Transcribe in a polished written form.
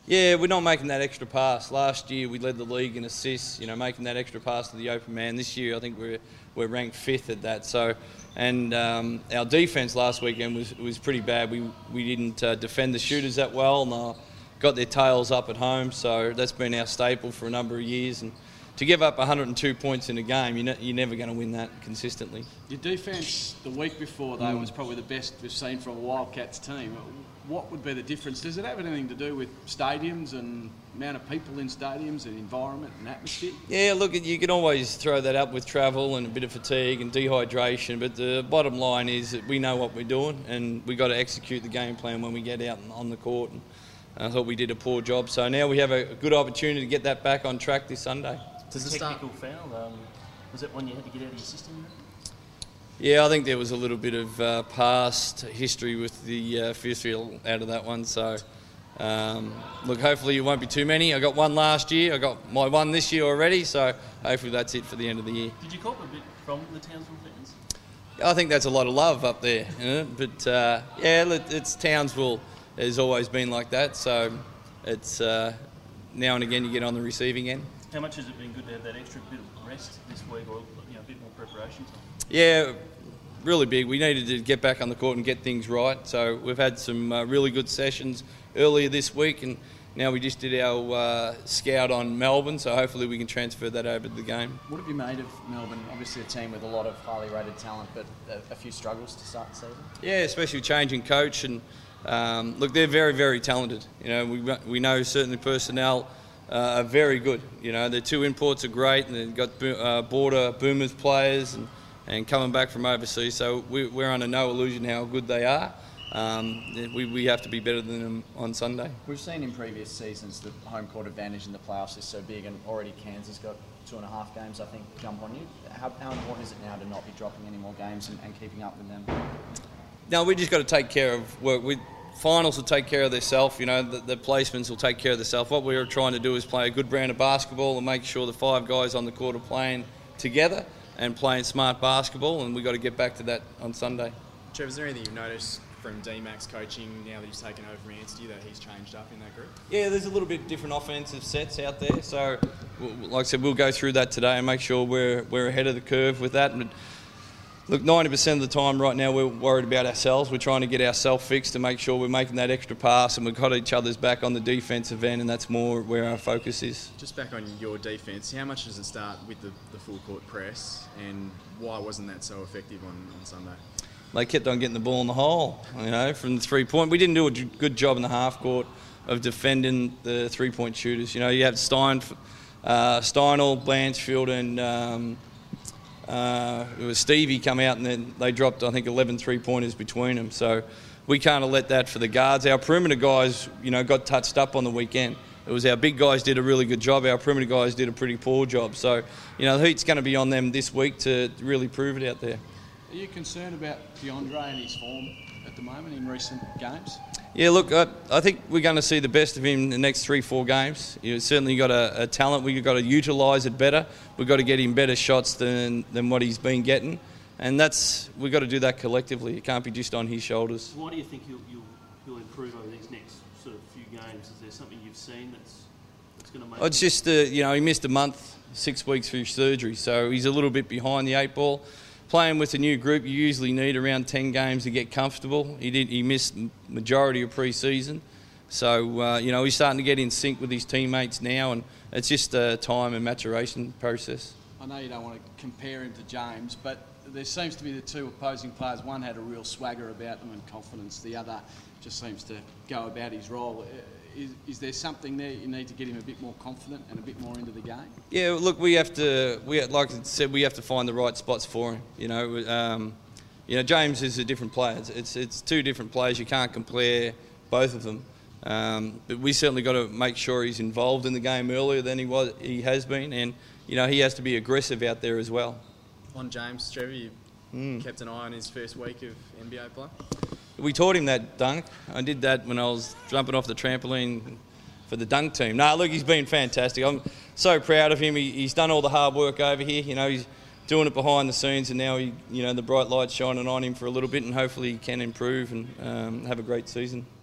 Yeah, we're not making that extra pass. Last year we led the league in assists, making that extra pass to the open man. This year I think we're ranked 5th at that. So, and our defence last weekend was pretty bad. We didn't defend the shooters that well, and got their tails up at home. So that's been our staple for a number of years. And to give up 102 points in a game, you're never going to win that consistently. Your defence the week before, though, was probably the best we've seen from a Wildcats team. What would be the difference? Does it have anything to do with stadiums and amount of people in stadiums and environment and atmosphere? Yeah, look, you can always throw that up with travel and a bit of fatigue and dehydration, but the bottom line is that we know what we're doing and we've got to execute the game plan when we get out on the court. And I thought we did a poor job. So now we have a good opportunity to get that back on track this Sunday. Does the technical foul, was that one you had to get out of your system? Yeah, I think there was a little bit of past history with the fifth field out of that one. So, look, hopefully it won't be too many. I got one last year. I got my one this year already. So hopefully that's it for the end of the year. Did you cop a bit from the Townsville fans? I think that's a lot of love up there. But, it's Townsville has always been like that. So it's now and again you get on the receiving end. How much has it been good to have that extra bit of rest this week or a bit more preparation time? Yeah, really big. We needed to get back on the court and get things right. So we've had some really good sessions earlier this week, and now we just did our scout on Melbourne, so hopefully we can transfer that over to the game. What have you made of Melbourne? Obviously a team with a lot of highly rated talent, but a few struggles to start the season. Yeah, especially changing coach, and look, they're very, very talented. We know certainly personnel are very good. Their 2 imports are great, and they've got border Boomers players and coming back from overseas. So we're under no illusion how good they are. We have to be better than them on Sunday. We've seen in previous seasons the home court advantage in the playoffs is so big, and already Kansas got 2.5 games, I think, jump on you. How important is it now to not be dropping any more games and keeping up with them? No, we just got to take care of work. Finals will take care of themselves, the placements will take care of themselves. What we're trying to do is play a good brand of basketball and make sure the 5 guys on the court are playing together and playing smart basketball, and we've got to get back to that on Sunday. Trev, is there anything you've noticed from D-Max coaching now that he's taken over Anstey that he's changed up in that group? Yeah, there's a little bit different offensive sets out there, so like I said, we'll go through that today and make sure we're ahead of the curve with that. And look, 90% of the time right now we're worried about ourselves. We're trying to get ourselves fixed to make sure we're making that extra pass, and we've got each other's back on the defensive end, and that's more where our focus is. Just back on your defence, how much does it start with the full court press, and why wasn't that so effective on Sunday? They kept on getting the ball in the hole, from the 3-point. We didn't do a good job in the half court of defending the 3-point shooters. You have Steinel, Blanchfield, and it was Stevie come out, and then they dropped, I think, 11 3-pointers between them. So we can't have let that for the guards. Our perimeter guys, got touched up on the weekend. It was our big guys did a really good job. Our perimeter guys did a pretty poor job. So, the heat's going to be on them this week to really prove it out there. Are you concerned about DeAndre and his form at the moment in recent games? Yeah, look, I think we're going to see the best of him in the next 3-4 games. Certainly got a talent. We've got to utilise it better. We've got to get him better shots than what he's been getting. And we've got to do that collectively. It can't be just on his shoulders. Why do you think he'll improve over these next sort of few games? Is there something you've seen that's going to make... It's just, he missed a month, 6 weeks for his surgery. So he's a little bit behind the 8 ball. Playing with a new group, you usually need around 10 games to get comfortable. He missed majority of pre-season. So, he's starting to get in sync with his teammates now, and it's just a time and maturation process. I know you don't want to compare him to James, but there seems to be the 2 opposing players. One had a real swagger about them and confidence. The other just seems to go about his role. Is there something there you need to get him a bit more confident and a bit more into the game? Yeah, look, like I said, we have to find the right spots for him. James is a different player. It's 2 different players. You can't compare both of them. But we certainly got to make sure he's involved in the game earlier than he has been, and he has to be aggressive out there as well. On James, Trevor, you kept an eye on his first week of NBA play? We taught him that dunk. I did that when I was jumping off the trampoline for the dunk team. No, look, he's been fantastic. I'm so proud of him. He's done all the hard work over here. He's doing it behind the scenes, and now the bright light's shining on him for a little bit, and hopefully he can improve and have a great season.